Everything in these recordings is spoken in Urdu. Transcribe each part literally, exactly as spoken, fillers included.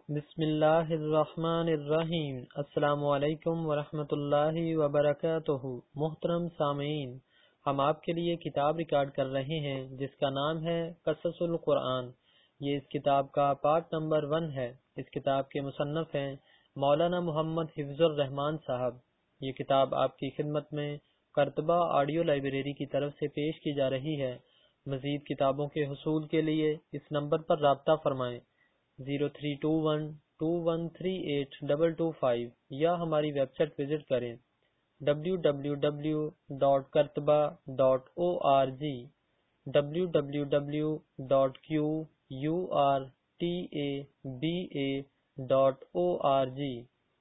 بسم اللہ الرحمن الرحیم۔ السلام علیکم ورحمۃ اللہ وبرکاتہ۔ محترم سامعین، ہم آپ کے لیے کتاب ریکارڈ کر رہے ہیں جس کا نام ہے قصص القرآن۔ یہ اس کتاب کا پارٹ نمبر ون ہے۔ اس کتاب کے مصنف ہیں مولانا محمد حفظ الرحمان صاحب۔ یہ کتاب آپ کی خدمت میں قرطبہ آڈیو لائبریری کی طرف سے پیش کی جا رہی ہے۔ مزید کتابوں کے حصول کے لیے اس نمبر پر رابطہ فرمائیں zero three two one two one three eight double two five یا ہماری ویب سائٹ وزٹ کریں ڈبلیو ڈبلیو ڈبلیو ڈاٹ کرتبہ dot O R G W W W dot Q U R T A B A dot O R G.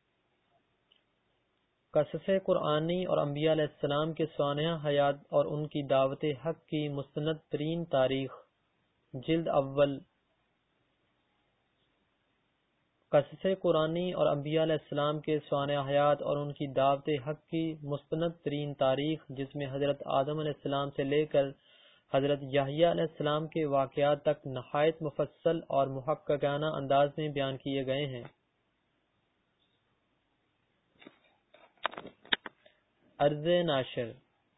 قصص قرآنی اور انبیاء علیہ السلام کے سوانح حیات اور ان کی دعوت حق کی مستند ترین تاریخ، جلد اول۔ قصص قرآنی اور انبیاء علیہ السلام کے سوانح حیات اور ان کی دعوت حق کی مستند ترین تاریخ، جس میں حضرت آدم علیہ السلام سے لے کر حضرت یحییٰ علیہ السلام کے واقعات تک نہایت مفصل اور محققانہ انداز میں بیان کیے گئے ہیں۔ عرض ناشر،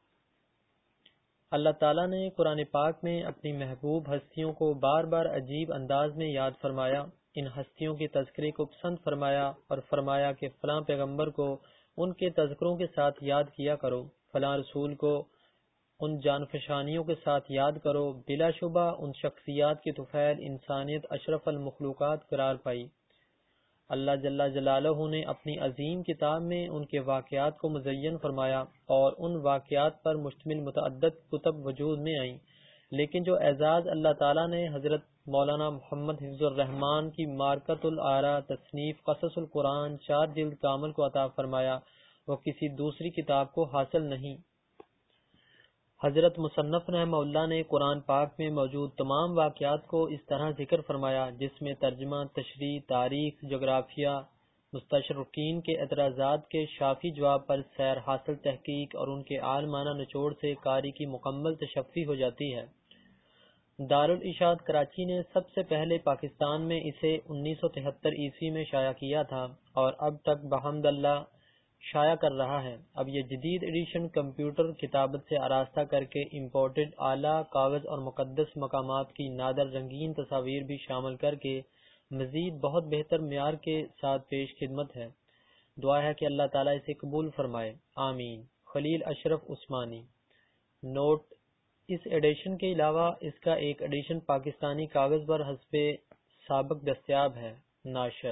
اللہ تعالیٰ نے قرآن پاک میں اپنی محبوب ہستیوں کو بار بار عجیب انداز میں یاد فرمایا۔ ان ہستیوں کے تذکرے کو پسند فرمایا اور فرمایا کہ فلاں پیغمبر کو ان کے تذکروں کے ساتھ یاد کیا کرو، فلاں رسول کو ان جانفشانیوں کے ساتھ یاد کرو۔ بلا شبہ ان شخصیات کی طفیل انسانیت اشرف المخلوقات قرار پائی۔ اللہ جل جلالہ نے اپنی عظیم کتاب میں ان کے واقعات کو مزین فرمایا اور ان واقعات پر مشتمل متعدد کتب وجود میں آئیں، لیکن جو اعزاز اللہ تعالیٰ نے حضرت مولانا محمد حفظ الرحمان کی مارکۃ الآراء تصنیف قصص القرآن چار جلد کامل کو عطا فرمایا، وہ کسی دوسری کتاب کو حاصل نہیں۔ حضرت مصنف رحمہ اللہ نے قرآن پاک میں موجود تمام واقعات کو اس طرح ذکر فرمایا جس میں ترجمہ، تشریح، تاریخ، جغرافیہ، مستشرقین کے اعتراضات کے شافی جواب پر سیر حاصل تحقیق اور ان کے عالمانہ نچوڑ سے قاری کی مکمل تشفی ہو جاتی ہے۔ دارالاشاعت کراچی نے سب سے پہلے پاکستان میں اسے انیس سو تہتر عیسوی میں شائع کیا تھا اور اب تک بحمد اللہ شائع کر رہا ہے۔ اب یہ جدید ایڈیشن کمپیوٹر کتابت سے آراستہ کر کے امپورٹڈ اعلیٰ کاغذ اور مقدس مقامات کی نادر رنگین تصاویر بھی شامل کر کے مزید بہت بہتر معیار کے ساتھ پیش خدمت ہے۔ دعا ہے کہ اللہ تعالیٰ اسے قبول فرمائے، آمین۔ خلیل اشرف عثمانی۔ نوٹ: اس ایڈیشن کے علاوہ اس کا ایک ایڈیشن پاکستانی کاغذ پر حسب سابق دستیاب ہے۔ ناشر۔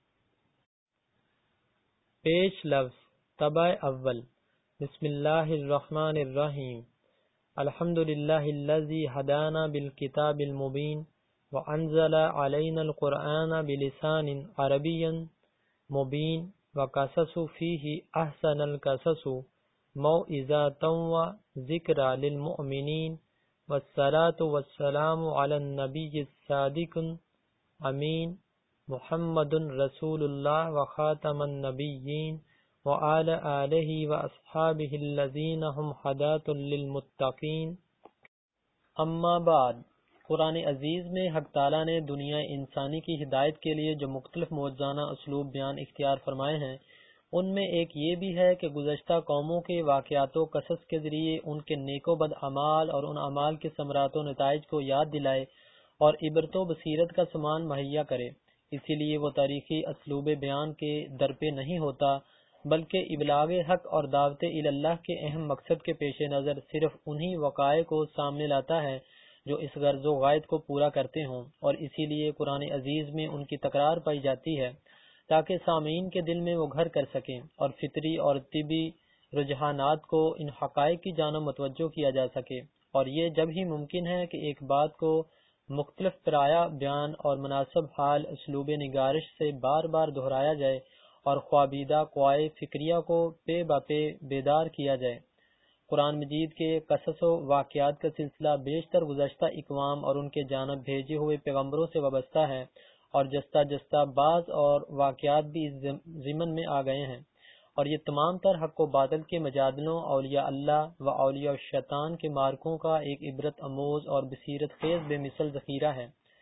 پیش لفظ طبع اول۔ بسم اللہ الرحمن الرحیم۔ الحمد للہ الذی ہدانا بالکتاب المبین وانزل علینا القرآن بلسان عربی مبین وقصص فیہ احسن القصص موعظۃ وذکری للمؤمنین والصلاة والسلام علی النبی الصادق امین محمد رسول اللہ وخاتم النبیین وعلی آلہ واصحابہ الذین ہم ہداۃ للمتقین۔ اما بعد، قرآن عزیز میں حق تعالیٰ نے دنیا انسانی کی ہدایت کے لیے جو مختلف موجزانہ اسلوب بیان اختیار فرمائے ہیں، ان میں ایک یہ بھی ہے کہ گزشتہ قوموں کے واقعات و قصص کے ذریعے ان کے نیک و بد اعمال اور ان اعمال کے ثمرات و نتائج کو یاد دلائے اور عبرت و بصیرت کا سامان مہیا کرے۔ اسی لیے وہ تاریخی اسلوب بیان کے درپے نہیں ہوتا، بلکہ ابلاغ حق اور دعوت اللہ کے اہم مقصد کے پیش نظر صرف انہی وقائع کو سامنے لاتا ہے جو اس غرض و غایت کو پورا کرتے ہوں، اور اسی لیے قرآن عزیز میں ان کی تکرار پائی جاتی ہے تاکہ سامعین کے دل میں وہ گھر کر سکیں اور فطری اور طبی رجحانات کو ان حقائق کی جانب متوجہ کیا جا سکے۔ اور یہ جب ہی ممکن ہے کہ ایک بات کو مختلف پرایا بیان اور مناسب حال اسلوب نگارش سے بار بار دہرایا جائے اور خوابیدہ قوائے فکریہ کو پے با پے بیدار کیا جائے۔ قرآن مجید کے قصص و واقعات کا سلسلہ بیشتر گزشتہ اقوام اور ان کے جانب بھیجے ہوئے پیغمبروں سے وابستہ ہے، اور جستہ جستہ بعض اور واقعات بھی اس ضمن میں آ گئے ہیں، اور یہ تمام تر حق و باطل کے مجادلوں، اولیاء اللہ و اولیاء الشیطان کے مارکوں کا ایک عبرت آموز اور بصیرت خیز بے مثل ذخیرہ ہے۔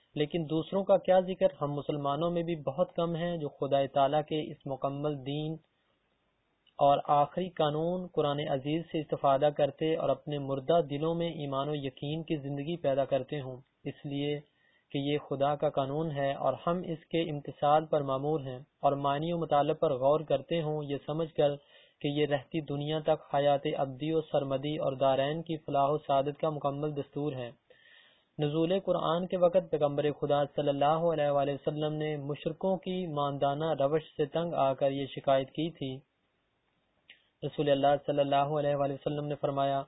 لیکن دوسروں کا کیا ذکر، ہم مسلمانوں میں بھی بہت کم ہیں جو خدا تعالیٰ کے اس مکمل دین اور آخری قانون قرآن عزیز سے استفادہ کرتے اور اپنے مردہ دلوں میں ایمان و یقین کی زندگی پیدا کرتے ہوں، اس لیے کہ یہ خدا کا قانون ہے اور ہم اس کے امتثال پر مامور ہیں، اور معنی و مطالب پر غور کرتے ہوں یہ سمجھ کر کہ یہ رہتی دنیا تک حیات ابدی و سرمدی اور دارین کی فلاح و سعادت کا مکمل دستور ہے۔ نزول قرآن کے وقت پیغمبر خدا صلی اللہ علیہ وآلہ وسلم نے مشرکوں کی ماندانہ روش سے تنگ آ کر یہ شکایت کی تھی۔ رسول اللہ صلی اللہ علیہ وآلہ وسلم نے فرمایا،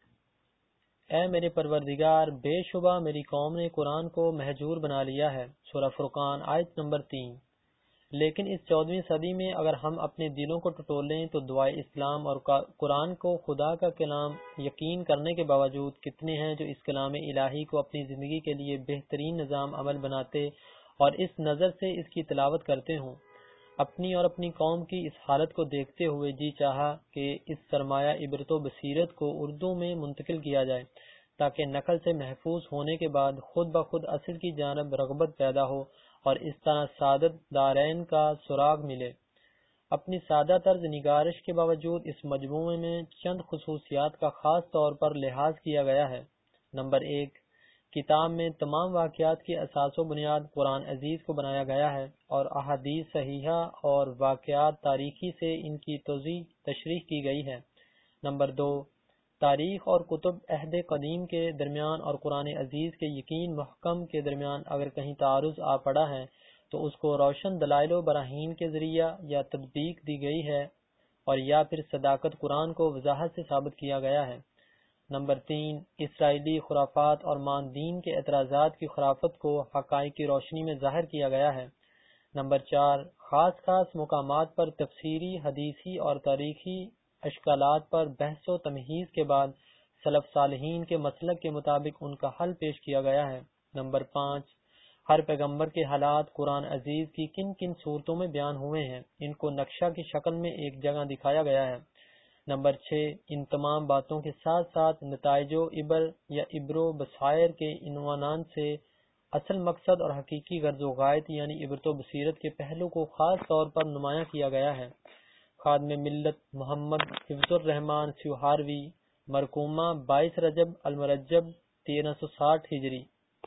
اے میرے پروردگار، بے شبہ میری قوم نے قرآن کو مہجور بنا لیا ہے۔ سورہ فرقان آیت نمبر تین۔ لیکن اس چودہویں صدی میں اگر ہم اپنے دلوں کو ٹٹولیں تو دعائے اسلام اور قرآن کو خدا کا کلام یقین کرنے کے باوجود کتنے ہیں جو اس کلام الہی کو اپنی زندگی کے لیے بہترین نظام عمل بناتے اور اس نظر سے اس کی تلاوت کرتے ہوں۔ اپنی اور اپنی قوم کی اس حالت کو دیکھتے ہوئے جی چاہا کہ اس سرمایہ عبرت و بصیرت کو اردو میں منتقل کیا جائے تاکہ نقل سے محفوظ ہونے کے بعد خود بخود اصل کی جانب رغبت پیدا ہو اور اس طرح سعادت دارین کا سراغ ملے۔ اپنی سادہ طرز نگارش کے باوجود اس مجموعے میں چند خصوصیات کا خاص طور پر لحاظ کیا گیا ہے۔ نمبر ایک، کتاب میں تمام واقعات کی اساس و بنیاد قرآن عزیز کو بنایا گیا ہے اور احادیث صحیحہ اور واقعات تاریخی سے ان کی توضیح تشریح کی گئی ہے۔ نمبر دو، تاریخ اور کتب عہد قدیم کے درمیان اور قرآن عزیز کے یقین محکم کے درمیان اگر کہیں تعارض آ پڑا ہے تو اس کو روشن دلائل و براہین کے ذریعہ یا تطبیق دی گئی ہے اور یا پھر صداقت قرآن کو وضاحت سے ثابت کیا گیا ہے۔ نمبر تین، اسرائیلی خرافات اور ماندین کے اعتراضات کی خرافت کو حقائق کی روشنی میں ظاہر کیا گیا ہے۔ نمبر چار، خاص خاص مقامات پر تفسیری، حدیثی اور تاریخی اشکالات پر بحث و تمہیز کے بعد سلف صالحین کے مسلک کے مطابق ان کا حل پیش کیا گیا ہے۔ نمبر پانچ، ہر پیغمبر کے حالات قرآن عزیز کی کن کن صورتوں میں بیان ہوئے ہیں، ان کو نقشہ کی شکل میں ایک جگہ دکھایا گیا ہے۔ نمبر چھ، ان تمام باتوں کے ساتھ ساتھ نتائج و عبر یا عبر و بصائر کے عنوان سے اصل مقصد اور حقیقی غرض و غایت یعنی عبرت و بصیرت کے پہلو کو خاص طور پر نمایاں کیا گیا ہے۔ خادم ملت محمد حفظ الرحمان سیوہاروی، مرقومہ بائیس رجب المرجب تیرہ سو ساٹھ ہجری۔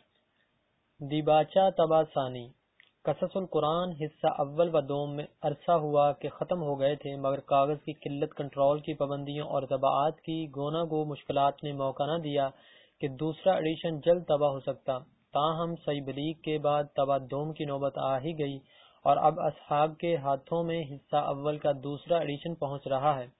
دیباچہ طبع ثانی، قصص القرآن حصہ اول و دوم میں عرصہ ہوا کہ ختم ہو گئے تھے، مگر کاغذ کی قلت، کنٹرول کی پابندیوں اور طباعت کی گونا گو مشکلات نے موقع نہ دیا کہ دوسرا ایڈیشن جلد طبع ہو سکتا۔ تاہم صحیح بلیغ کے بعد طبع دوم کی نوبت آ ہی گئی اور اب اصحاب کے ہاتھوں میں حصہ اول کا دوسرا ایڈیشن پہنچ رہا ہے۔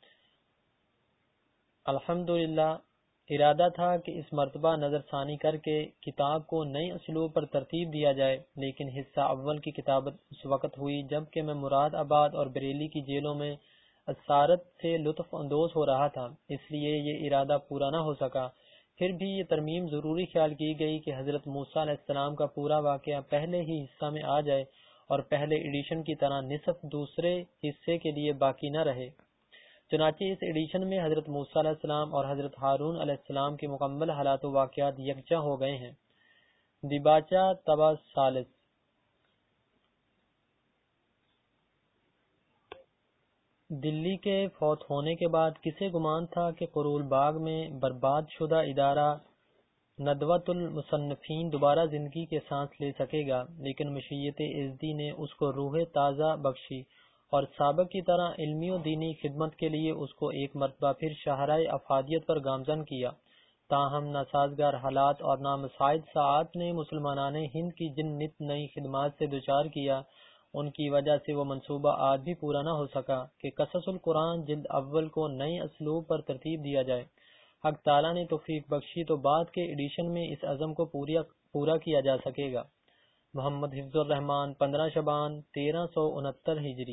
الحمدللہ، ارادہ تھا کہ اس مرتبہ نظر ثانی کر کے کتاب کو نئی اسلوب پر ترتیب دیا جائے، لیکن حصہ اول کی کتابت اس وقت ہوئی جبکہ میں مراد آباد اور بریلی کی جیلوں میں اسارت سے لطف اندوز ہو رہا تھا، اس لیے یہ ارادہ پورا نہ ہو سکا۔ پھر بھی یہ ترمیم ضروری خیال کی گئی کہ حضرت موسیٰ علیہ السلام کا پورا واقعہ پہلے ہی حصہ میں آ جائے اور پہلے ایڈیشن کی طرح نصف دوسرے حصے کے لیے باقی نہ رہے۔ چنانچہ اس ایڈیشن میں حضرت موسیٰ علیہ السلام اور حضرت ہارون علیہ السلام کے مکمل حالات و واقعات یکجا ہو گئے ہیں۔ دیباچہ طبع ثالث، دلی کے فوت ہونے کے بعد کسے گمان تھا کہ قرول باغ میں برباد شدہ ادارہ ندوۃ المصنفین دوبارہ زندگی کے سانس لے سکے گا، لیکن مشیت ازدی نے اس کو روح تازہ بخشی اور سابق کی طرح علمی و دینی خدمت کے لیے اس کو ایک مرتبہ پھر شاہراہ افادیت پر گامزن کیا۔ تاہم ناسازگار حالات اور نامساعد ساعات نے مسلمانان ہند کی جن نت نئی خدمات سے دوچار کیا، ان کی وجہ سے وہ منصوبہ آج بھی پورا نہ ہو سکا کہ قصص القرآن جلد اول کو نئی اسلوب پر ترتیب دیا جائے۔ حق تعالیٰ نے توفیق بخشی تو بعد کے ایڈیشن میں اس عزم کو پورا کیا جا سکے گا۔ محمد حفظ الرحمان، پندرہ شعبان تیرہ سو انہتر ہجری۔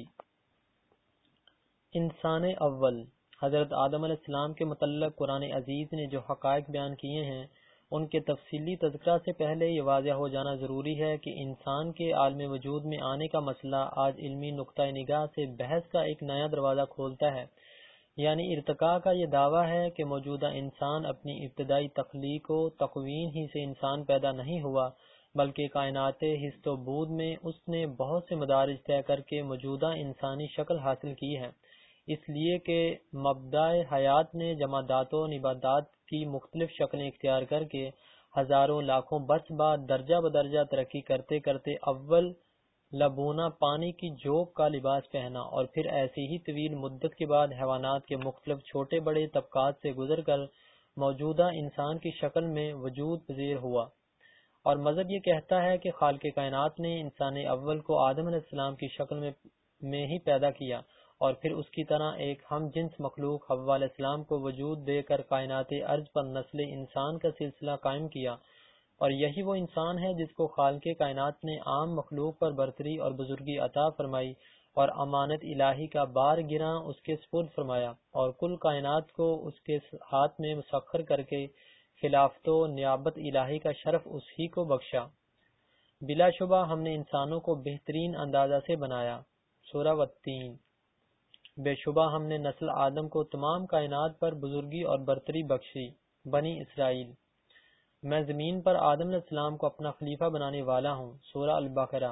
انسان اول، حضرت آدم علیہ السلام کے متعلق قرآن عزیز نے جو حقائق بیان کیے ہیں ان کے تفصیلی تذکرہ سے پہلے یہ واضح ہو جانا ضروری ہے کہ انسان کے عالم وجود میں آنے کا مسئلہ آج علمی نقطہ نگاہ سے بحث کا ایک نیا دروازہ کھولتا ہے۔ یعنی ارتقاء کا یہ دعویٰ ہے کہ موجودہ انسان اپنی ابتدائی تخلیق و تکوین ہی سے انسان پیدا نہیں ہوا، بلکہ کائنات ہست و بود میں اس نے بہت سے مدارج طے کر کے موجودہ انسانی شکل حاصل کی ہے، اس لیے کہ مبدأ حیات نے جمادات و نباتات کی مختلف شکلیں اختیار کر کے ہزاروں لاکھوں برس بعد درجہ بدرجہ ترقی کرتے کرتے اول لبونہ پانی کی جوب کا لباس پہنا، اور پھر ایسی ہی طویل مدت کے بعد حیوانات کے مختلف چھوٹے بڑے طبقات سے گزر کر موجودہ انسان کی شکل میں وجود پذیر ہوا۔ اور مذہب یہ کہتا ہے کہ خالق کائنات نے انسان اول کو آدم علیہ السلام کی شکل میں میں ہی پیدا کیا، اور پھر اس کی طرح ایک ہم جنس مخلوق حوا علیہ السلام کو وجود دے کر کائنات ارض پر نسل انسان کا سلسلہ قائم کیا، اور یہی وہ انسان ہے جس کو خالق کائنات نے عام مخلوق پر برتری اور بزرگی عطا فرمائی اور امانت الہی کا بار گراں اس کے سپرد فرمایا، اور کل کائنات کو اس کے ہاتھ میں مسخر کر کے خلافت و نیابت الہی کا شرف اس ہی کو بخشا۔ بلا شبہ ہم نے انسانوں کو بہترین اندازہ سے بنایا۔ سورہ والتین۔ بے شبہ ہم نے نسل آدم کو تمام کائنات پر بزرگی اور برتری بخشی۔ بنی اسرائیل۔ میں زمین پر آدم علیہ السلام کو اپنا خلیفہ بنانے والا ہوں۔ سورہ البقرہ۔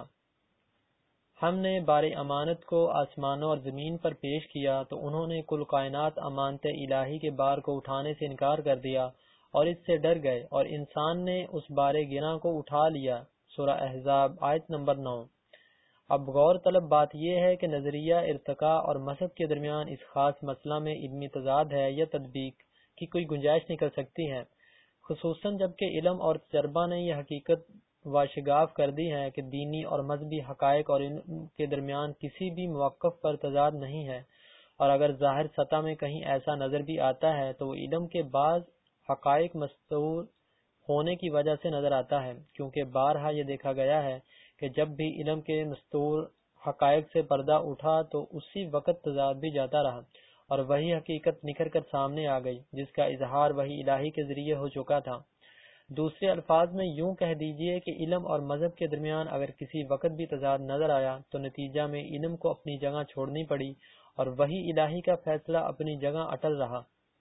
ہم نے بار امانت کو آسمانوں اور زمین پر پیش کیا تو انہوں نے کل کائنات امانت الہی کے بار کو اٹھانے سے انکار کر دیا اور اس سے ڈر گئے، اور انسان نے اس بار گراں کو اٹھا لیا۔ سورہ احزاب آیت نمبر نو۔ اب غور طلب بات یہ ہے کہ نظریہ ارتقاء اور مذہب کے درمیان اس خاص مسئلہ میں علمی تضاد ہے یا تطبیق کی کوئی گنجائش نکل سکتی ہے، خصوصاً جبکہ علم اور تجربہ نے یہ حقیقت واشگاف کر دی ہے کہ دینی اور مذہبی حقائق اور علم کے درمیان کسی بھی موقف پر تضاد نہیں ہے، اور اگر ظاہر سطح میں کہیں ایسا نظر بھی آتا ہے تو وہ علم کے بعض حقائق مستور ہونے کی وجہ سے نظر آتا ہے، کیونکہ بارہا یہ دیکھا گیا ہے کہ جب بھی علم کے مستور حقائق سے پردہ اٹھا تو اسی وقت تضاد بھی جاتا رہا، اور وہی حقیقت نکھر کر سامنے آ گئی جس کا اظہار وحی الہی کے ذریعے ہو چکا تھا۔ دوسرے الفاظ میں یوں کہہ دیجئے کہ علم اور مذہب کے درمیان اگر کسی وقت بھی تضاد نظر آیا تو نتیجہ میں علم کو اپنی جگہ چھوڑنی پڑی اور وحی الہی کا فیصلہ اپنی جگہ اٹل رہا۔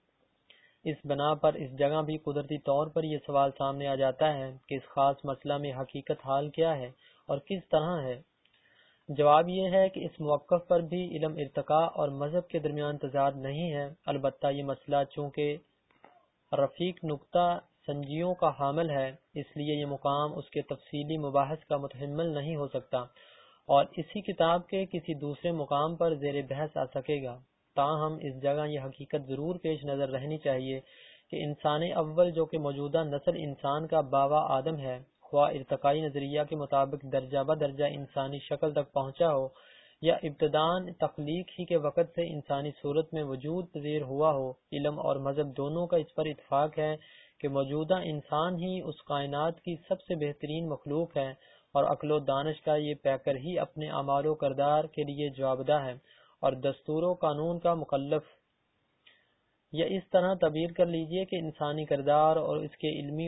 اس بنا پر اس جگہ بھی قدرتی طور پر یہ سوال سامنے آ جاتا ہے کہ اس خاص مسئلہ میں حقیقت حال کیا ہے اور کس طرح ہے۔ جواب یہ ہے کہ اس موقف پر بھی علم ارتقاء اور مذہب کے درمیان تضاد نہیں ہے، البتہ یہ مسئلہ چونکہ رفیق نکتہ سنجیوں کا حامل ہے، اس لیے یہ مقام اس کے تفصیلی مباحث کا متحمل نہیں ہو سکتا اور اسی کتاب کے کسی دوسرے مقام پر زیر بحث آ سکے گا۔ تاہم اس جگہ یہ حقیقت ضرور پیش نظر رہنی چاہیے کہ انسان اول جو کہ موجودہ نسل انسان کا باوا آدم ہے، خواہ ارتقائی نظریہ کے مطابق درجہ بدرجہ انسانی شکل تک پہنچا ہو یا ابتداً تخلیق ہی کے وقت سے انسانی صورت میں وجود پذیر ہوا ہو، علم اور مذہب دونوں کا اس پر اتفاق ہے کہ موجودہ انسان ہی اس کائنات کی سب سے بہترین مخلوق ہے، اور عقل و دانش کا یہ پیکر ہی اپنے اعمال و کردار کے لیے جوابدہ ہے اور دستور و قانون کا مکلف۔ یا اس طرح تعبیر کر لیجئے کہ انسانی کردار اور اس کے علمی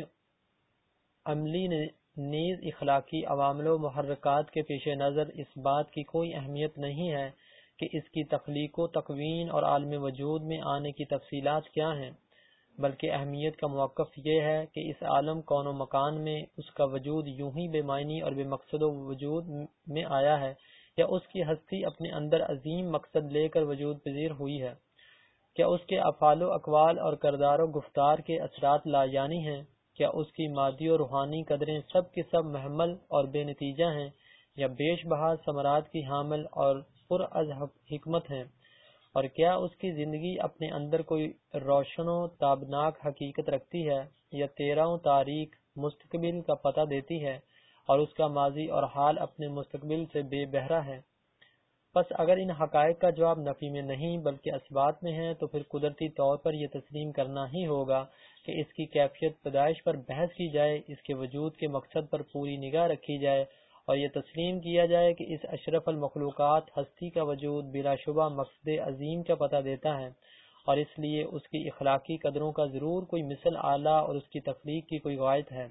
عملی نیز اخلاقی عوامل و محرکات کے پیش نظر اس بات کی کوئی اہمیت نہیں ہے کہ اس کی تخلیق و تکوین اور عالم وجود میں آنے کی تفصیلات کیا ہیں، بلکہ اہمیت کا موقف یہ ہے کہ اس عالم کون و مکان میں اس کا وجود یوں ہی بے معنی اور بے مقصد و وجود میں آیا ہے، یا اس کی ہستی اپنے اندر عظیم مقصد لے کر وجود پذیر ہوئی ہے، کیا اس کے افعال و اقوال اور کردار و گفتار کے اثرات لایعنی ہیں، کیا اس کی مادی و روحانی قدریں سب کے سب محمل اور بے نتیجہ ہیں یا بیش بہا ثمرات کی حامل اور پر از حکمت ہیں، اور کیا اس کی زندگی اپنے اندر کوئی روشن و تابناک حقیقت رکھتی ہے یا تیرہ و تاریک مستقبل کا پتہ دیتی ہے اور اس کا ماضی اور حال اپنے مستقبل سے بے بہرہ ہے۔ پس اگر ان حقائق کا جواب نفی میں نہیں بلکہ اثبات میں ہے تو پھر قدرتی طور پر یہ تسلیم کرنا ہی ہوگا کہ اس کی کیفیت پیدائش پر بحث کی جائے، اس کے وجود کے مقصد پر پوری نگاہ رکھی جائے اور یہ تسلیم کیا جائے کہ اس اشرف المخلوقات ہستی کا وجود بلا شبہ مقصد عظیم کا پتہ دیتا ہے، اور اس لیے اس کی اخلاقی قدروں کا ضرور کوئی مثل اعلیٰ اور اس کی تخلیق کی کوئی غایت ہے۔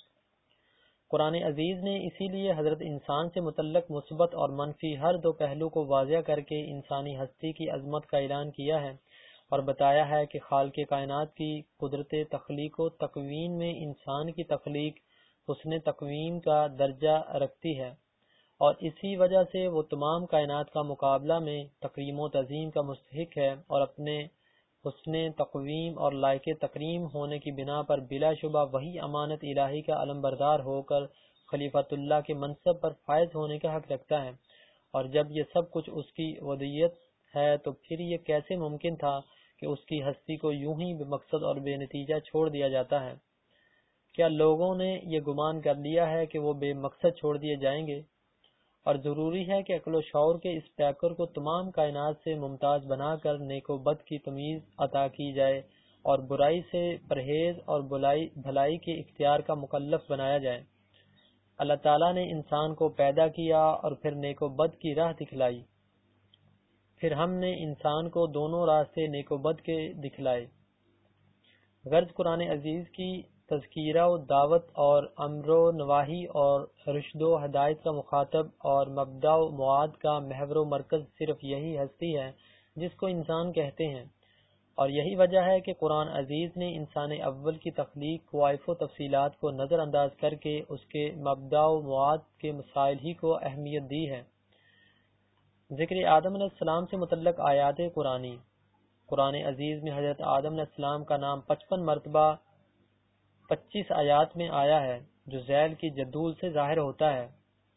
قرآن عزیز نے اسی لیے حضرت انسان سے متعلق مثبت اور منفی ہر دو پہلو کو واضح کر کے انسانی ہستی کی عظمت کا اعلان کیا ہے اور بتایا ہے کہ خالق کائنات کی قدرت تخلیق و تکوین میں انسان کی تخلیق حسن تقویم کا درجہ رکھتی ہے، اور اسی وجہ سے وہ تمام کائنات کا مقابلہ میں تکریم و تعظیم کا مستحق ہے، اور اپنے حسن تقویم اور لائق تکریم ہونے کی بنا پر بلا شبہ وہی امانت الہی کا علم بردار ہو کر خلیفۃ اللہ کے منصب پر فائز ہونے کا حق رکھتا ہے۔ اور جب یہ سب کچھ اس کی ودیت ہے تو پھر یہ کیسے ممکن تھا کہ اس کی ہستی کو یوں ہی بے مقصد اور بے نتیجہ چھوڑ دیا جاتا ہے؟ کیا لوگوں نے یہ گمان کر لیا ہے کہ وہ بے مقصد چھوڑ دیے جائیں گے؟ اور ضروری ہے کہ عقل و شعور کے اس پیکر کو تمام کائنات سے ممتاز بنا کر نیک و بد کی تمیز عطا کی جائے، اور برائی سے پرہیز اور بلائی بھلائی کے اختیار کا مکلف بنایا جائے۔ اللہ تعالیٰ نے انسان کو پیدا کیا اور پھر نیک و بد کی راہ دکھلائی، پھر ہم نے انسان کو دونوں راستے نیک و بد کے دکھلائے۔ غرض قرآن عزیز کی تذکیرہ و دعوت اور امر و نواہی اور رشد و ہدایت کا مخاطب اور مبدأ و معاد کا محور و مرکز صرف یہی ہستی ہے جس کو انسان کہتے ہیں، اور یہی وجہ ہے کہ قرآن عزیز نے انسان اول کی تخلیق کوائف و تفصیلات کو نظر انداز کر کے اس کے مبدأ و معاد کے مسائل ہی کو اہمیت دی ہے۔ ذکر آدم علیہ السلام سے متعلق آیات قرآنی۔ قرآن عزیز میں حضرت آدم علیہ السلام کا نام پچپن مرتبہ پچیس آیات میں آیا ہے، جو ذیل کی جدول سے ظاہر ہوتا ہے۔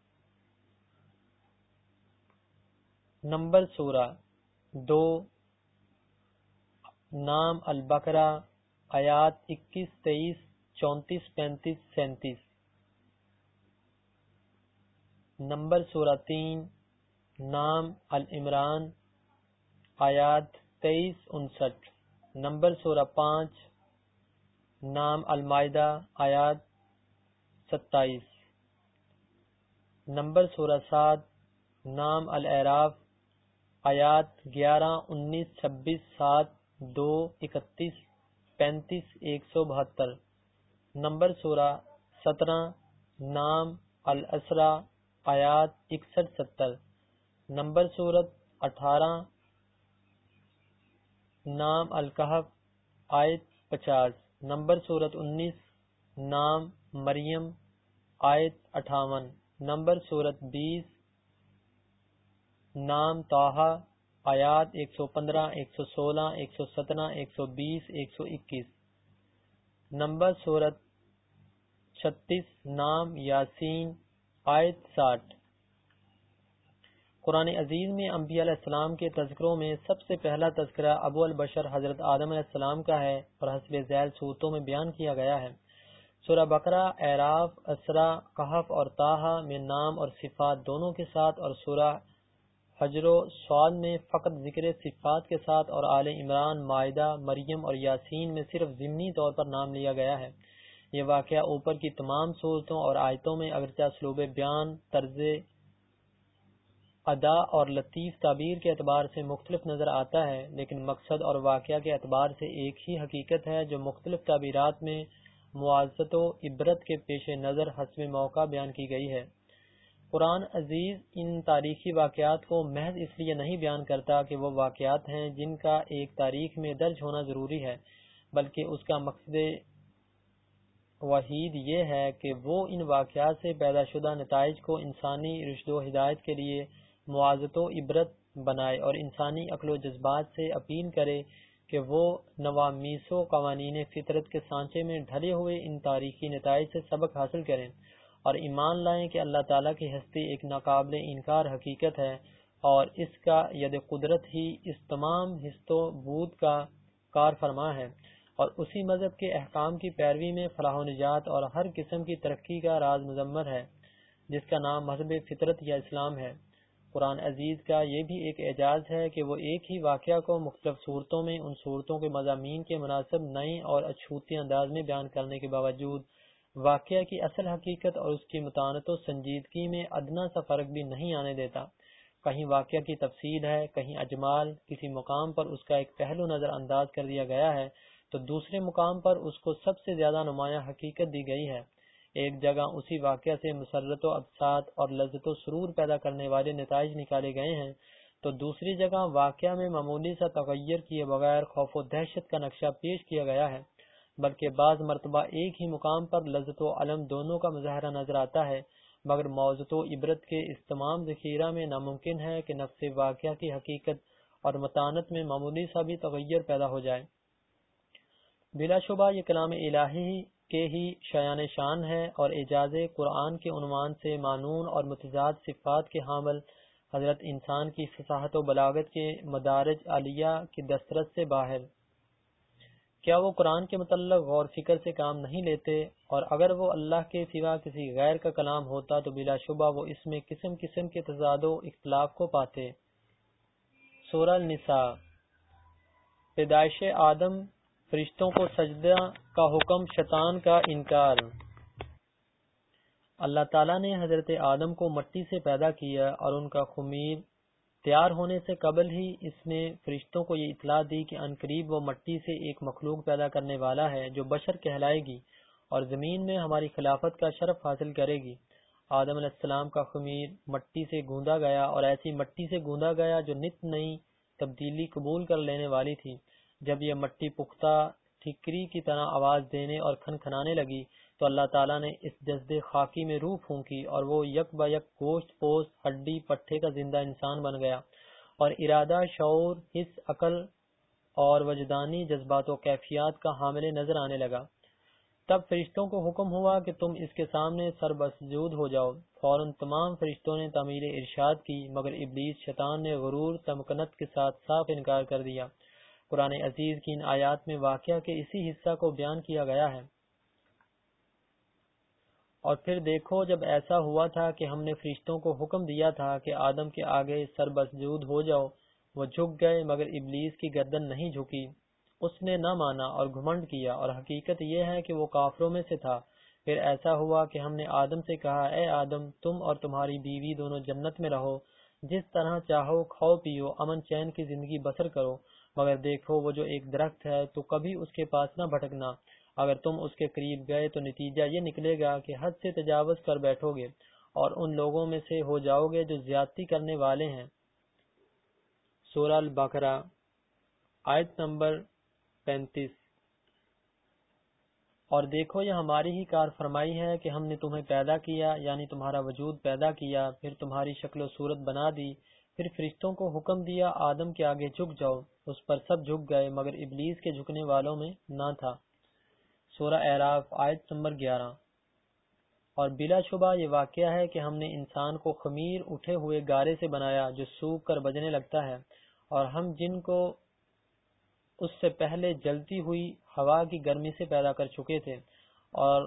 نمبر سورہ دو، نام البقرہ، آیات اکیس، تیئیس، چونتیس، پینتیس، سینتیس۔ نمبر سورہ تین، نام العمران، آیات تیئیس، انسٹھ۔ نمبر سورہ پانچ، نام المائدہ، آیات ستائیس۔ نمبر سورہ سات، نام الاعراف، آیات گیارہ، انیس، چھبیس، سات، دو، اکتیس، پینتیس، ایک سو بہتر۔ نمبر سورہ سترہ، نام الاسرا، آیات اکسٹھ، ستر۔ نمبر سورت اٹھارہ، نام الکہف، آیت پچاس۔ نمبر سورت انیس، نام مریم، آیت اٹھاون۔ نمبر سورت بیس، نام طٰہٰ، آیات ایک سو پندرہ، ایک سو سولہ، ایک سو سترہ، ایک سو بیس، ایک سو اکیس۔ نمبر سورت چھتیس، نام یاسین، آیت ساٹھ۔ قرآن عزیز میں انبیاء علیہ السلام کے تذکروں میں سب سے پہلا تذکرہ ابو البشر حضرت آدم علیہ السلام کا ہے، اور حسب ذیل صورتوں میں بیان کیا گیا ہے۔ سورہ بقرہ، اعراف، اسرا، کہف اور طٰہٰ میں نام اور صفات دونوں کے ساتھ، اور سورہ حجر و صاد میں فقط ذکر صفات کے ساتھ، اور آل عمران، مائدہ، مریم اور یاسین میں صرف ضمنی طور پر نام لیا گیا ہے۔ یہ واقعہ اوپر کی تمام صورتوں اور آیتوں میں اگرچہ اسلوب بیان، طرز ادا اور لطیف تعبیر کے اعتبار سے مختلف نظر آتا ہے، لیکن مقصد اور واقعہ کے اعتبار سے ایک ہی حقیقت ہے جو مختلف تعبیرات میں مواعظت و عبرت کے پیش نظر حسب موقع بیان کی گئی ہے۔ قرآن عزیز ان تاریخی واقعات کو محض اس لیے نہیں بیان کرتا کہ وہ واقعات ہیں جن کا ایک تاریخ میں درج ہونا ضروری ہے، بلکہ اس کا مقصد وحید یہ ہے کہ وہ ان واقعات سے پیدا شدہ نتائج کو انسانی رشد و ہدایت کے لیے مواعظت و عبرت بنائے، اور انسانی عقل و جذبات سے اپیل کرے کہ وہ نوامیس و قوانین فطرت کے سانچے میں ڈھلے ہوئے ان تاریخی نتائج سے سبق حاصل کریں، اور ایمان لائیں کہ اللہ تعالیٰ کی ہستی ایک ناقابل انکار حقیقت ہے، اور اس کا ید قدرت ہی اس تمام ہست و بود کا کار فرما ہے، اور اسی مذہب کے احکام کی پیروی میں فلاح و نجات اور ہر قسم کی ترقی کا راز مضمر ہے، جس کا نام مذہب فطرت یا اسلام ہے۔ قرآن عزیز کا یہ بھی ایک اعجاز ہے کہ وہ ایک ہی واقعہ کو مختلف صورتوں میں ان صورتوں کے مضامین کے مناسب نئے اور اچھوتے انداز میں بیان کرنے کے باوجود واقعہ کی اصل حقیقت اور اس کی متانت و سنجیدگی میں ادنا سا فرق بھی نہیں آنے دیتا۔ کہیں واقعہ کی تفصیل ہے، کہیں اجمال، کسی مقام پر اس کا ایک پہلو نظر انداز کر دیا گیا ہے تو دوسرے مقام پر اس کو سب سے زیادہ نمایاں حقیقت دی گئی ہے۔ ایک جگہ اسی واقعہ سے مسرت و ابساط اور لذت و سرور پیدا کرنے والے نتائج نکالے گئے ہیں، تو دوسری جگہ واقعہ میں معمولی سا تغیر کیے بغیر خوف و دہشت کا نقشہ پیش کیا گیا ہے۔ بلکہ بعض مرتبہ ایک ہی مقام پر لذت و علم دونوں کا مظاہرہ نظر آتا ہے، مگر موعظت و عبرت کے اس تمام ذخیرہ میں ناممکن ہے کہ نفس واقعہ کی حقیقت اور متانت میں معمولی سا بھی تغیر پیدا ہو جائے۔ بلا شبہ یہ کلام الہی کے ہی شایان شان ہے، اور اعجاز قرآن کے عنوان سے معنون اور متضاد صفات کے حامل حضرت انسان کی فصاحت و بلاغت کے مدارج عالیہ کی دسترس سے باہر۔ کیا وہ قرآن کے متعلق غور فکر سے کام نہیں لیتے؟ اور اگر وہ اللہ کے سوا کسی غیر کا کلام ہوتا تو بلا شبہ وہ اس میں قسم قسم کے تضاد و اختلاف کو پاتے۔ سورہ النساء۔ پیدائش آدم، فرشتوں کو سجدہ کا حکم، شیطان کا انکار۔ اللہ تعالیٰ نے حضرت آدم کو مٹی سے پیدا کیا، اور ان کا خمیر تیار ہونے سے قبل ہی اس نے فرشتوں کو یہ اطلاع دی کہ عنقریب وہ مٹی سے ایک مخلوق پیدا کرنے والا ہے جو بشر کہلائے گی اور زمین میں ہماری خلافت کا شرف حاصل کرے گی۔ آدم علیہ السلام کا خمیر مٹی سے گوندا گیا، اور ایسی مٹی سے گوندا گیا جو نت نئی تبدیلی قبول کر لینے والی تھی۔ جب یہ مٹی پختہ ٹھکری کی طرح آواز دینے اور کھنکھنانے لگی تو اللہ تعالیٰ نے اس جسد خاکی میں روح پھونکی، اور وہ یک با یک گوشت پوست ہڈی پٹھے کا زندہ انسان بن گیا، اور ارادہ، شعور، حس، عقل اور وجدانی جذبات و کیفیات کا حامل نظر آنے لگا۔ تب فرشتوں کو حکم ہوا کہ تم اس کے سامنے سر بسجود ہو جاؤ۔ فوراً تمام فرشتوں نے تعمیل ارشاد کی، مگر ابلیس شیطان نے غرور تمکنت کے ساتھ صاف انکار کر دیا۔ قرآن عزیز کی ان آیات میں واقعہ کے اسی حصہ کو بیان کیا گیا ہے۔ اور پھر دیکھو، جب ایسا ہوا تھا کہ ہم نے فرشتوں کو حکم دیا تھا کہ آدم کے آگے سر بسجود ہو جاؤ، وہ جھک گئے، مگر ابلیس کی گردن نہیں جھکی۔ اس نے نہ مانا اور گھمنڈ کیا، اور حقیقت یہ ہے کہ وہ کافروں میں سے تھا۔ پھر ایسا ہوا کہ ہم نے آدم سے کہا، اے آدم، تم اور تمہاری بیوی دونوں جنت میں رہو، جس طرح چاہو کھاؤ پیو، امن چین کی زندگی بسر کرو، مگر دیکھو وہ جو ایک درخت ہے تو کبھی اس کے پاس نہ بھٹکنا۔ اگر تم اس کے قریب گئے تو نتیجہ یہ نکلے گا کہ حد سے تجاوز کر بیٹھو گے اور ان لوگوں میں سے ہو جاؤ گے جو زیادتی کرنے والے ہیں۔ سورہ البقرہ، آیت نمبر پینتیس۔ اور دیکھو، یہ ہماری ہی کار فرمائی ہے کہ ہم نے تمہیں پیدا کیا، یعنی تمہارا وجود پیدا کیا، پھر تمہاری شکل و صورت بنا دی، پھر فرشتوں کو حکم دیا آدم کے آگے جھک جاؤ، اس پر سب جھک گئے مگر ابلیس کے جھکنے والوں میں نہ تھا۔ سورہ اعراف، آیت نمبر گیارہ۔ اور بلا شبہ یہ واقعہ ہے کہ ہم نے انسان کو خمیر اٹھے ہوئے گارے سے بنایا جو سوکھ کر بجنے لگتا ہے، اور ہم جن کو اس سے پہلے جلتی ہوئی ہوا کی گرمی سے پیدا کر چکے تھے۔ اور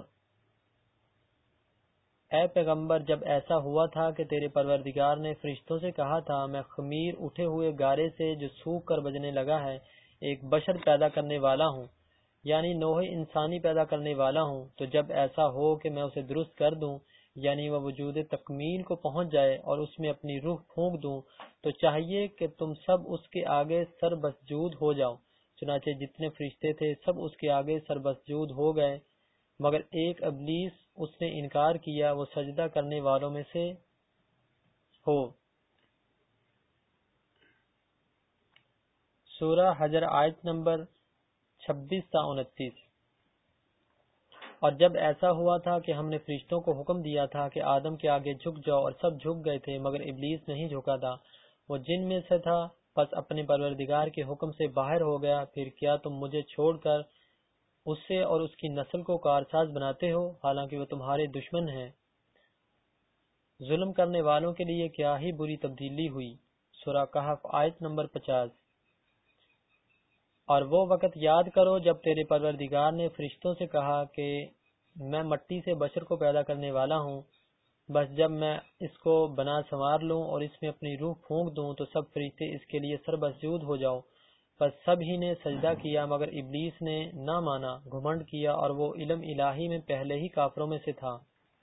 اے پیغمبر، جب ایسا ہوا تھا کہ تیرے پروردگار نے فرشتوں سے کہا تھا، میں خمیر اٹھے ہوئے گارے سے جو سوکھ کر بجنے لگا ہے ایک بشر پیدا کرنے والا ہوں، یعنی نوع انسانی پیدا کرنے والا ہوں، تو جب ایسا ہو کہ میں اسے درست کر دوں، یعنی وہ وجود تکمیل کو پہنچ جائے اور اس میں اپنی روح پھونک دوں، تو چاہیے کہ تم سب اس کے آگے سر بسجود ہو جاؤ۔ چنانچہ جتنے فرشتے تھے سب اس کے آگے سر بسجود ہو گئے، مگر ایک ابلیس، اس نے انکار کیا، وہ سجدہ کرنے والوں میں سے ہو۔ سورہ حجر، آیت نمبر چھبیس تا انتیس۔ اور جب ایسا ہوا تھا کہ ہم نے فرشتوں کو حکم دیا تھا کہ آدم کے آگے جھک جاؤ، اور سب جھک گئے تھے مگر ابلیس نہیں جھکا تھا، وہ جن میں سے تھا، پس اپنے پروردگار کے حکم سے باہر ہو گیا۔ پھر کیا تم مجھے چھوڑ کر اسے اور اس کی نسل کو کارساز بناتے ہو، حالانکہ وہ تمہارے دشمن ہیں؟ ظلم کرنے والوں کے لیے کیا ہی بری تبدیلی ہوئی۔ سورہ کہف، آیت نمبر پچاس۔ اور وہ وقت یاد کرو جب تیرے پروردگار نے فرشتوں سے کہا کہ میں مٹی سے بشر کو پیدا کرنے والا ہوں، بس جب میں اس کو بنا سنوار لوں اور اس میں اپنی روح پھونک دوں تو سب فرشتے اس کے لیے سر بسجود ہو جاؤ۔ پس سب ہی نے سجدہ کیا مگر ابلیس نے نہ مانا، گھمنڈ کیا، اور وہ علم الہی میں پہلے ہی کافروں میں سے تھا۔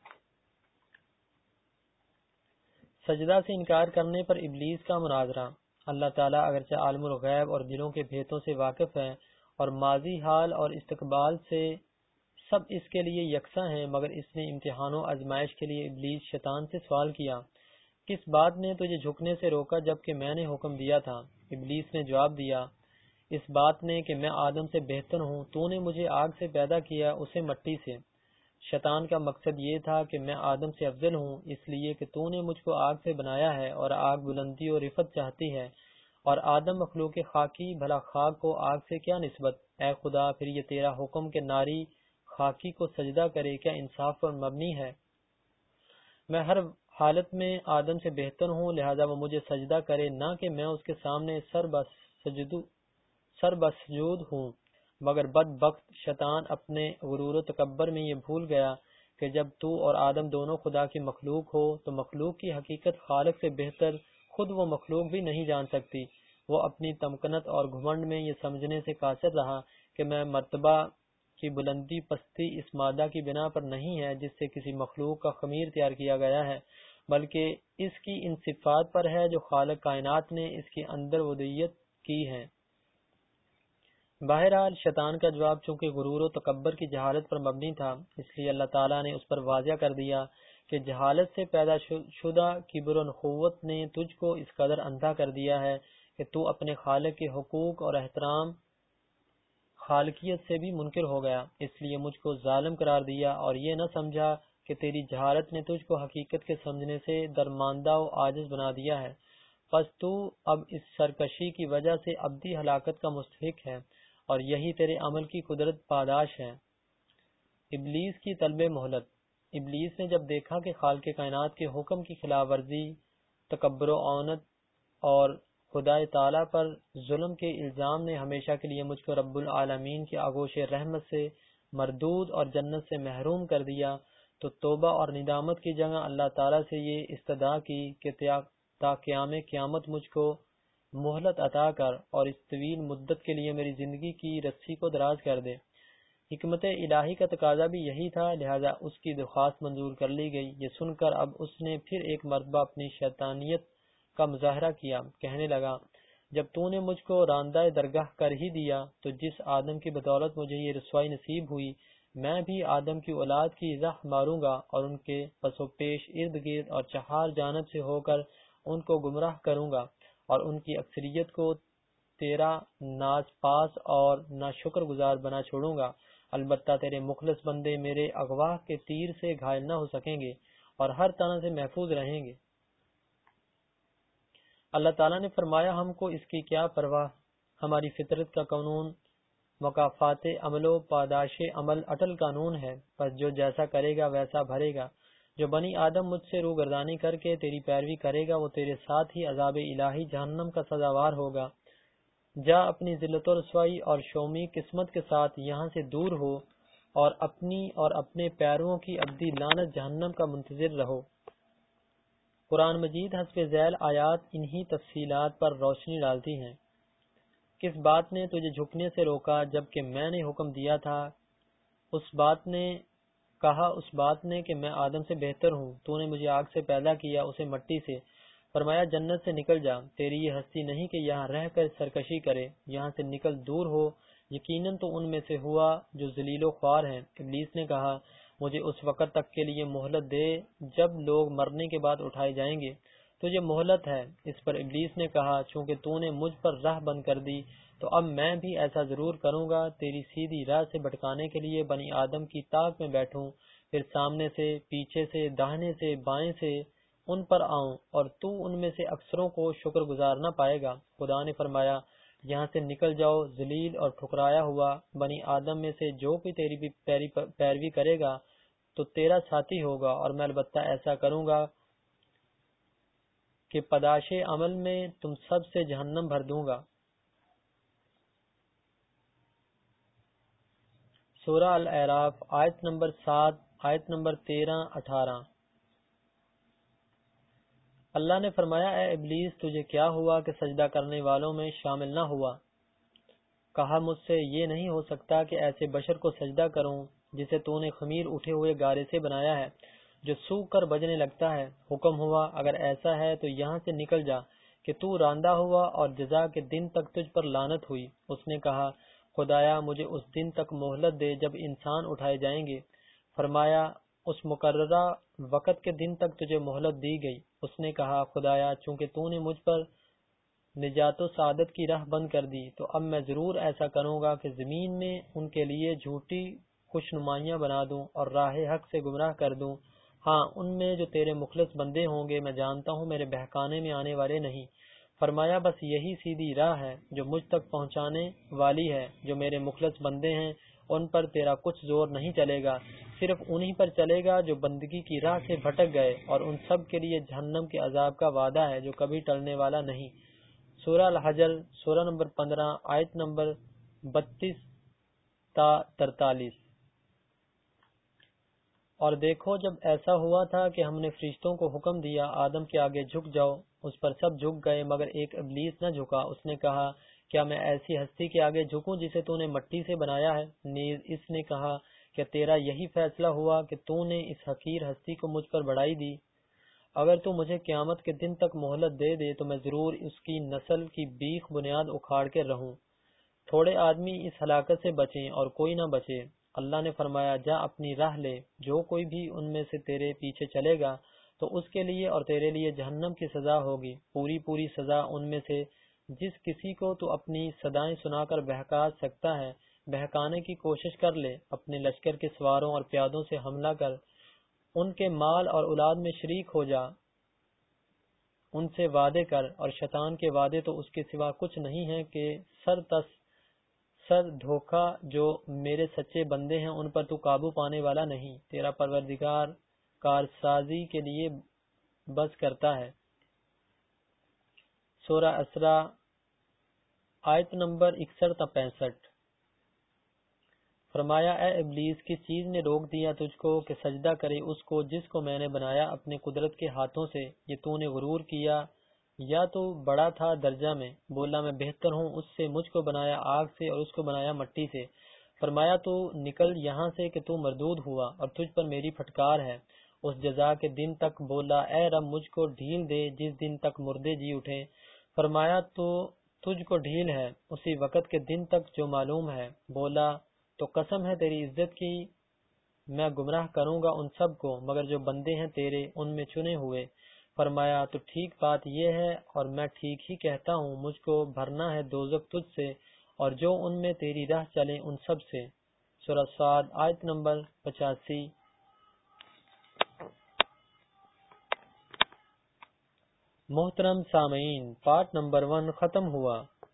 سجدہ سے انکار کرنے پر ابلیس کا مناظرہ۔ اللہ تعالیٰ اگرچہ عالم الغیب اور دلوں کے بھیتوں سے واقف ہے اور ماضی حال اور استقبال سے سب اس کے لیے یکساں ہیں، مگر اس نے امتحان و آزمائش کے لیے ابلیس شیطان سے سوال کیا، کس بات نے تجھے جھکنے سے روکا جبکہ میں نے حکم دیا تھا؟ ابلیس نے جواب دیا، اس بات نے کہ میں آدم سے بہتر ہوں، تو نے مجھے آگ سے پیدا کیا، اسے مٹی سے۔ شیطان کا مقصد یہ تھا کہ میں آدم سے افضل ہوں، اس لیے کہ تو نے مجھ کو آگ سے بنایا ہے، اور آگ بلندی اور رفعت چاہتی ہے، اور آدم مخلوق خاکی، بھلا خاک کو آگ سے کیا نسبت؟ اے خدا، پھر یہ تیرا حکم کہ ناری خاکی کو سجدہ کرے کیا انصاف پر مبنی ہے؟ میں ہر حالت میں آدم سے بہتر ہوں، لہذا وہ مجھے سجدہ کرے، نہ کہ میں اس کے سامنے سر بسجود سر بسجود ہوں۔ مگر بدبخت شیطان اپنے غرور و تکبر میں یہ بھول گیا کہ جب تو اور آدم دونوں خدا کی مخلوق ہو تو مخلوق کی حقیقت خالق سے بہتر خود وہ مخلوق بھی نہیں جان سکتی۔ وہ اپنی تمکنت اور گھمنڈ میں یہ سمجھنے سے قاصر رہا کہ میں مرتبہ کی بلندی پستی اس مادہ کی بنا پر نہیں ہے جس سے کسی مخلوق کا خمیر تیار کیا گیا ہے، بلکہ اس کی ان صفات پر ہے جو خالق کائنات نے اس کے اندر وضعیت کی ہیں۔ بہرحال شیطان کا جواب چونکہ غرور و تکبر کی جہالت پر مبنی تھا، اس لیے اللہ تعالیٰ نے اس پر واضح کر دیا کہ جہالت سے پیدا شدہ کبر و نخوت نے تجھ کو اس قدر اندھا کر دیا ہے کہ تو اپنے خالق کے حقوق اور احترام خالقیت سے بھی منکر ہو گیا، اس لیے مجھ کو ظالم قرار دیا اور یہ نہ سمجھا کہ تیری جہالت نے تجھ کو حقیقت کے سمجھنے سے درماندہ و عاجز بنا دیا ہے۔ پس تو اب اس سرکشی کی وجہ سے ابدی ہلاکت کا مستحق ہے، اور یہی تیرے عمل کی قدرت پاداش ہے۔ ابلیس کی طلب مہلت۔ ابلیس نے جب دیکھا کہ خالق کائنات کے حکم کی خلاف ورزی، تکبر و عنت اور خدا تعالیٰ پر ظلم کے الزام نے ہمیشہ کے لیے مجھ کو رب العالمین کی آغوش رحمت سے مردود اور جنت سے محروم کر دیا، تو توبہ اور ندامت کی جگہ اللہ تعالیٰ سے یہ استدعا کی کہ تا قیام قیامت مجھ کو مہلت عطا کر اور اس طویل مدت کے لیے میری زندگی کی رسی کو دراز کر دے۔ حکمت الہی کا تقاضا بھی یہی تھا، لہذا اس کی درخواست منظور کر لی گئی۔ یہ سن کر اب اس نے پھر ایک مرتبہ اپنی شیطانیت کا مظاہرہ کیا، کہنے لگا، جب تو نے مجھ کو راندہ درگاہ کر ہی دیا تو جس آدم کی بدولت مجھے یہ رسوائی نصیب ہوئی، میں بھی آدم کی اولاد کی راہ ماروں گا اور ان کے پس و پیش ارد گرد اور چہار جانب سے ہو کر ان کو گمراہ کروں گا، اور ان کی اکثریت کو تیرا ناز پاس اور ناشکر گزار بنا چھوڑوں گا۔ البتہ تیرے مخلص بندے میرے اغوا کے تیر سے گھائل نہ ہو سکیں گے اور ہر طرح سے محفوظ رہیں گے۔ اللہ تعالیٰ نے فرمایا، ہم کو اس کی کیا پرواہ، ہماری فطرت کا قانون مکافات عمل و پاداش عمل اٹل قانون ہے، پس جو جیسا کرے گا ویسا بھرے گا۔ جو بنی آدم مجھ سے روگردانی کر کے تیری پیروی کرے گا وہ تیرے ساتھ ہی عذاب الہی جہنم کا سزاوار ہوگا۔ جا اپنی ذلت و رسوائی اور شومی قسمت کے ساتھ یہاں سے دور ہو اور اپنی اور اپنے پیرووں کی ابدی لعنت جہنم کا منتظر رہو۔ قرآن مجید حسب ذیل آیات انہی تفصیلات پر روشنی ڈالتی ہیں۔ کس بات نے تجھے جھکنے سے روکا جبکہ میں نے حکم دیا تھا؟ اس بات نے کہا اس بات نے کہ میں آدم سے بہتر ہوں، تو نے مجھے آگ سے پیدا کیا، اسے مٹی سے۔ فرمایا جنت سے نکل جا، تیری یہ ہستی نہیں کہ یہاں رہ کر سرکشی کرے، یہاں سے نکل دور ہو، یقیناً تو ان میں سے ہوا جو ذلیل و خوار ہیں۔ ابلیس نے کہا مجھے اس وقت تک کے لیے مہلت دے جب لوگ مرنے کے بعد اٹھائے جائیں گے، تجھے مہلت ہے۔ اس پر ابلیس نے کہا چونکہ تو نے مجھ پر راہ بند کر دی تو اب میں بھی ایسا ضرور کروں گا، تیری سیدھی راہ سے بھٹکانے کے لیے بنی آدم کی طاق میں بیٹھوں، پھر سامنے سے، پیچھے سے، داہنے سے، بائیں سے ان پر آؤں، اور تو ان میں سے اکثروں کو شکر گزار نہ پائے گا۔ خدا نے فرمایا یہاں سے نکل جاؤ، ذلیل اور ٹھکرایا ہوا بنی آدم میں سے جو کوئی تیری بھی پیروی کرے گا تو تیرا ساتھی ہوگا، اور میں البتہ ایسا کروں گا کہ پاداش عمل میں تم سب سے جہنم بھر دوں گا۔ سورہ الاعراف آیت نمبر سات، آیت نمبر تیرہ اٹھارہ۔ اللہ نے فرمایا اے ابلیس تجھے کیا ہوا کہ سجدہ کرنے والوں میں شامل نہ ہوا؟ کہا مجھ سے یہ نہیں ہو سکتا کہ ایسے بشر کو سجدہ کروں جسے تو نے خمیر اٹھے ہوئے گارے سے بنایا ہے، جو سوکھ کر بجنے لگتا ہے۔ حکم ہوا اگر ایسا ہے تو یہاں سے نکل جا کہ تو راندہ ہوا اور جزا کے دن تک تجھ پر لعنت ہوئی۔ اس نے کہا خدایا مجھے اس دن تک مہلت دے جب انسان اٹھائے جائیں گے۔ فرمایا اس مقررہ وقت کے دن تک تجھے مہلت دی گئی۔ اس نے کہا خدایا چونکہ تو نے مجھ پر نجات و سعادت کی راہ بند کر دی، تو اب میں ضرور ایسا کروں گا کہ زمین میں ان کے لیے جھوٹی خوش نمائیاں بنا دوں اور راہ حق سے گمراہ کر دوں۔ ہاں، ان میں جو تیرے مخلص بندے ہوں گے میں جانتا ہوں میرے بہکانے میں آنے والے نہیں۔ فرمایا بس یہی سیدھی راہ ہے جو مجھ تک پہنچانے والی ہے۔ جو میرے مخلص بندے ہیں ان پر تیرا کچھ زور نہیں چلے گا، صرف انہی پر چلے گا جو بندگی کی راہ سے بھٹک گئے، اور ان سب کے لیے جہنم کے عذاب کا وعدہ ہے جو کبھی ٹلنے والا نہیں۔ سورہ الحجر، سورہ نمبر پندرہ، آیت نمبر بتیس تا ترتالیس۔ اور دیکھو جب ایسا ہوا تھا کہ ہم نے فرشتوں کو حکم دیا آدم کے آگے جھک جاؤ، اس پر سب جھک گئے مگر ایک ابلیس نہ جھکا۔ اس نے کہا کیا میں ایسی ہستی کے آگے جھکوں جسے تو نے مٹی سے بنایا ہے؟ نیز اس نے کہا کہ تیرا یہی فیصلہ ہوا کہ تو نے اس حقیر ہستی کو مجھ پر بڑھائی دی؟ اگر تو مجھے قیامت کے دن تک مہلت دے دے تو میں ضرور اس کی نسل کی بیخ بنیاد اکھاڑ کے رہوں۔ تھوڑے آدمی اس ہلاکت سے بچیں اور کوئی نہ بچے۔ اللہ نے فرمایا جا اپنی راہ لے، جو کوئی بھی ان میں سے تیرے پیچھے چلے گا تو اس کے لیے اور تیرے لیے جہنم کی سزا ہوگی، پوری پوری سزا۔ ان میں سے جس کسی کو تو اپنی صدائیں سنا کر بہکا سکتا ہے بہکانے کی کوشش کر لے، اپنے لشکر کے سواروں اور پیادوں سے حملہ کر ان کے مال اور اولاد میں شریک ہو جا، ان سے وعدے کر، اور شیطان کے وعدے تو اس کے سوا کچھ نہیں ہیں کہ سر تس سر دھوکا۔ جو میرے سچے بندے ہیں ان پر تو قابو پانے والا نہیں، تیرا پروردگار کارسازی کے لیے بس کرتا ہے۔ سورہ اسراء، آیت نمبر اکسٹھ تا پینسٹھ۔ فرمایا اے ابلیس، کس چیز نے روک دیا تجھ کو کہ سجدہ کرے اس کو جس کو میں نے بنایا اپنے قدرت کے ہاتھوں سے؟ یہ تو نے غرور کیا یا تو بڑا تھا درجہ میں؟ بولا میں بہتر ہوں اس سے، مجھ کو بنایا آگ سے اور اس کو بنایا مٹی سے۔ فرمایا تو نکل یہاں سے کہ تو مردود ہوا اور تجھ پر میری پھٹکار ہے اس جزا کے دن تک۔ بولا اے رب مجھ کو ڈھیل دے جس دن تک مردے جی اٹھے۔ فرمایا تو تجھ کو ڈھیل ہے اسی وقت کے دن تک جو معلوم ہے۔ بولا تو قسم ہے تیری عزت کی میں گمراہ کروں گا ان سب کو مگر جو بندے ہیں تیرے ان میں چنے ہوئے۔ فرمایا تو ٹھیک بات یہ ہے اور میں ٹھیک ہی کہتا ہوں، مجھ کو بھرنا ہے دوزخ تجھ سے اور جو ان میں تیری راہ چلیں ان سب سے۔ سورہ صاد، آیت نمبر پچاسی۔ محترم سامعین، پارٹ نمبر ون ختم ہوا۔